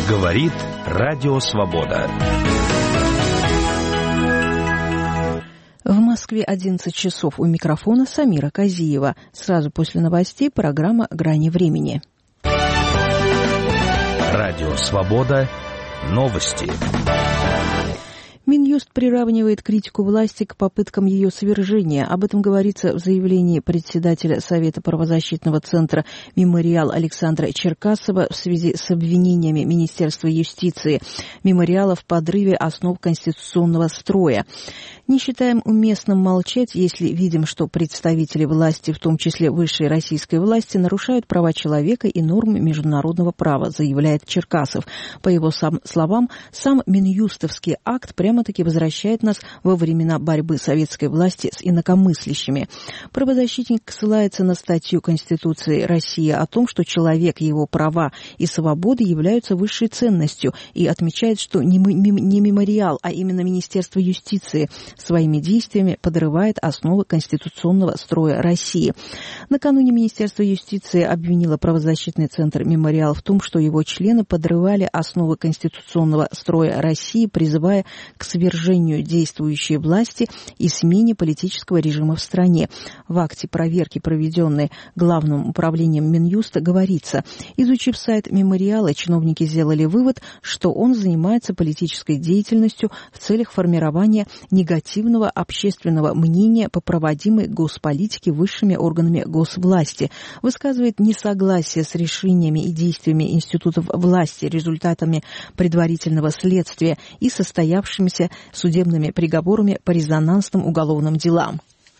Говорит Радио Свобода. В Москве 11 часов. У микрофона Самира Казиева. Сразу после новостей программа «Грани времени». Радио Свобода. Новости. Минюст приравнивает критику власти к попыткам ее свержения. Об этом говорится в заявлении председателя Совета правозащитного центра «Мемориал» Александра Черкасова в связи с обвинениями Министерства юстиции «Мемориала» в подрыве основ конституционного строя. Не считаем уместным молчать, если видим, что представители власти, в том числе высшей российской власти, нарушают права человека и нормы международного права, заявляет Черкасов. По его словам, сам Минюстовский акт прямо-таки возвращает нас во времена борьбы советской власти с инакомыслящими. Правозащитник ссылается на статью Конституции России о том, что человек, его права и свободы являются высшей ценностью, и отмечает, что не мемориал, а именно Министерство юстиции своими действиями подрывает основы конституционного строя России. Накануне Министерство юстиции обвинило правозащитный центр «Мемориал» в том, что его члены подрывали основы конституционного строя России, призывая к свержению действующей власти и смене политического режима в стране. В акте проверки, проведенной Главным управлением Минюста, говорится: изучив сайт «Мемориала», чиновники сделали вывод, что он занимается политической деятельностью в целях формирования негативного общественного мнения по проводимой госполитике высшими органами госвласти, высказывает несогласие с решениями и действиями институтов власти, результатами предварительного следствия и состоявшимися судебными приговорами по резонансным уголовным делам.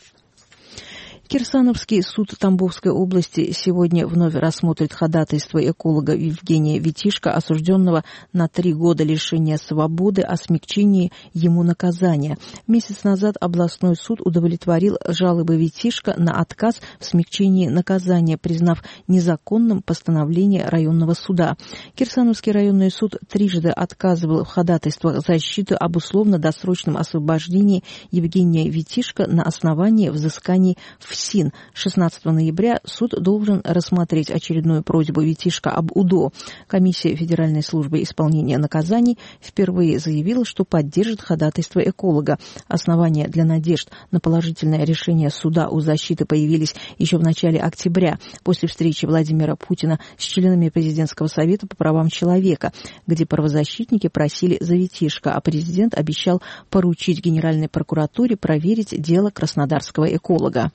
Кирсановский суд Тамбовской области сегодня вновь рассмотрит ходатайство эколога Евгения Витишко, осужденного на 3 года лишения свободы, о смягчении ему наказания. Месяц назад областной суд удовлетворил жалобы Витишко на отказ в смягчении наказания, признав незаконным постановление районного суда. Кирсановский районный суд трижды отказывал в ходатайствах защиты об условно-досрочном освобождении Евгения Витишко на основании взысканий в СИН. 16 ноября суд должен рассмотреть очередную просьбу Витишко об УДО. Комиссия Федеральной службы исполнения наказаний впервые заявила, что поддержит ходатайство эколога. Основания для надежд на положительное решение суда у защиты появились еще в начале октября, после встречи Владимира Путина с членами Президентского совета по правам человека, где правозащитники просили за Витишко, а президент обещал поручить Генеральной прокуратуре проверить дело краснодарского эколога.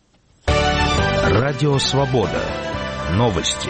Радио Свобода. Новости.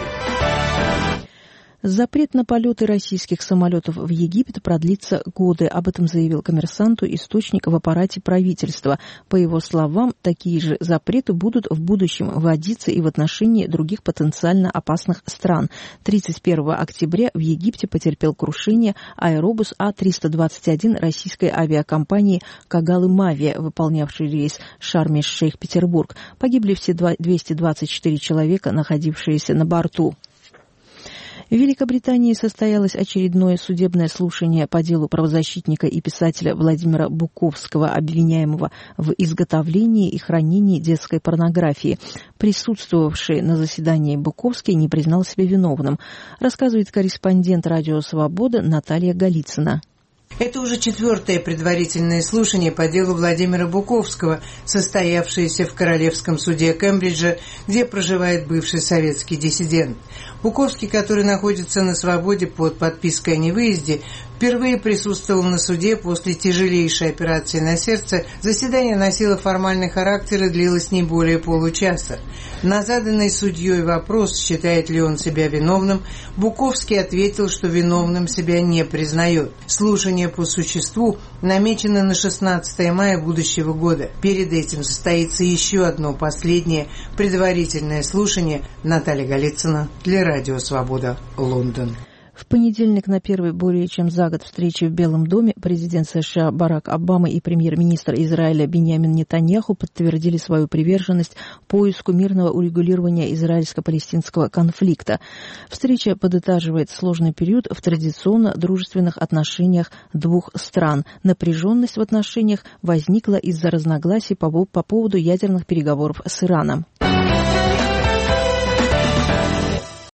Запрет на полеты российских самолетов в Египет продлится годы. Об этом заявил «Коммерсанту» источник в аппарате правительства. По его словам, такие же запреты будут в будущем вводиться и в отношении других потенциально опасных стран. 31 октября в Египте потерпел крушение аэробус А-321 российской авиакомпании «Кагалы Мавия», выполнявший рейс Шарм-эль-Шейх-Петербург. Погибли все 224 человека, находившиеся на борту. В Великобритании состоялось очередное судебное слушание по делу правозащитника и писателя Владимира Буковского, обвиняемого в изготовлении и хранении детской порнографии. Присутствовавший на заседании Буковский не признал себя виновным, рассказывает корреспондент «Радио Свобода» Наталья Голицына. Это уже 4-е предварительное слушание по делу Владимира Буковского, состоявшееся в Королевском суде Кембриджа, где проживает бывший советский диссидент. Буковский, который находится на свободе под подпиской о невыезде, впервые присутствовал на суде после тяжелейшей операции на сердце. Заседание носило формальный характер и длилось не более получаса. На заданный судьей вопрос, считает ли он себя виновным, Буковский ответил, что виновным себя не признает. Слушание по существу намечено на 16 мая будущего года. Перед этим состоится еще одно последнее предварительное слушание. Наталья Голицына для Радио Свобода, Лондон. В понедельник на первой более чем за год встрече в Белом доме президент США Барак Обама и премьер-министр Израиля Биньямин Нетаньяху подтвердили свою приверженность поиску мирного урегулирования израильско-палестинского конфликта. Встреча подытаживает сложный период в традиционно дружественных отношениях двух стран. Напряженность в отношениях возникла из-за разногласий по поводу ядерных переговоров с Ираном.